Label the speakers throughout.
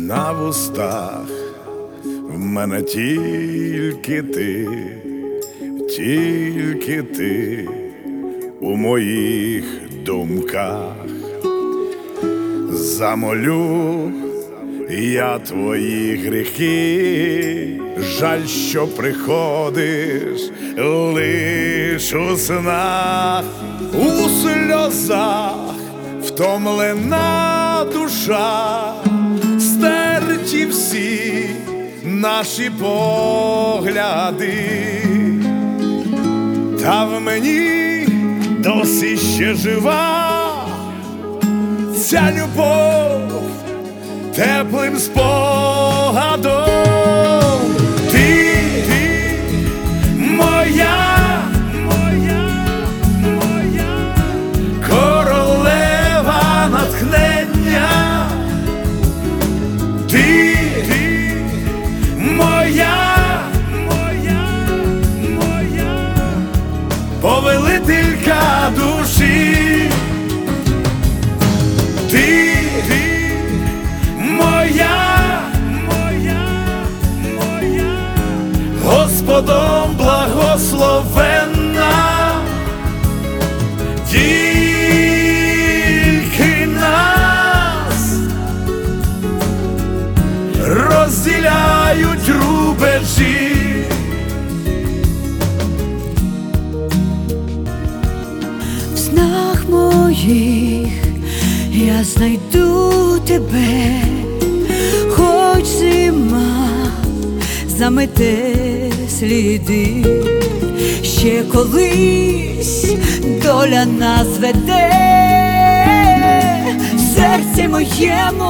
Speaker 1: На вустах в мене тільки ти у моїх думках. Замолю я твої гріхи, жаль, що приходиш лиш у снах, у сльозах втомлена душа, стерті всі наші погляди, та в мені досі ще жива ця любов теплим спогадом. Ти моя королева натхнення, ти моя повелителька душі. Ти моя Господом благословенна, тільки нас розділяють рубежі.
Speaker 2: В снах моїх я знайду тебе, хоч зима замете сліди, ще колись доля нас веде. В серці моєму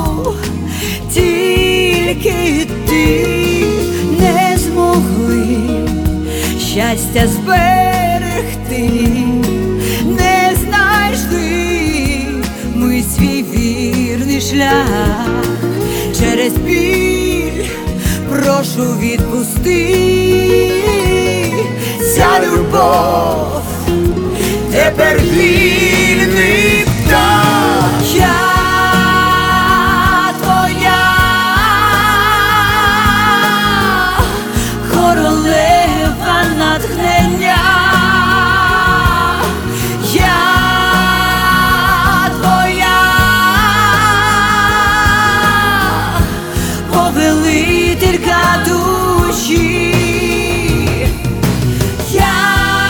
Speaker 2: тільки ти не змогли щастя зберегти, не знайшли ми свій вірний шлях. Через біль прошу відпусти, ця любов тепер вільний птах. Я твоя королева натхнення, повелителька душі. Я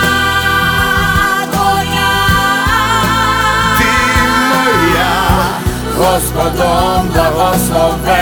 Speaker 2: твоя,
Speaker 1: ти моя Господом благословенна.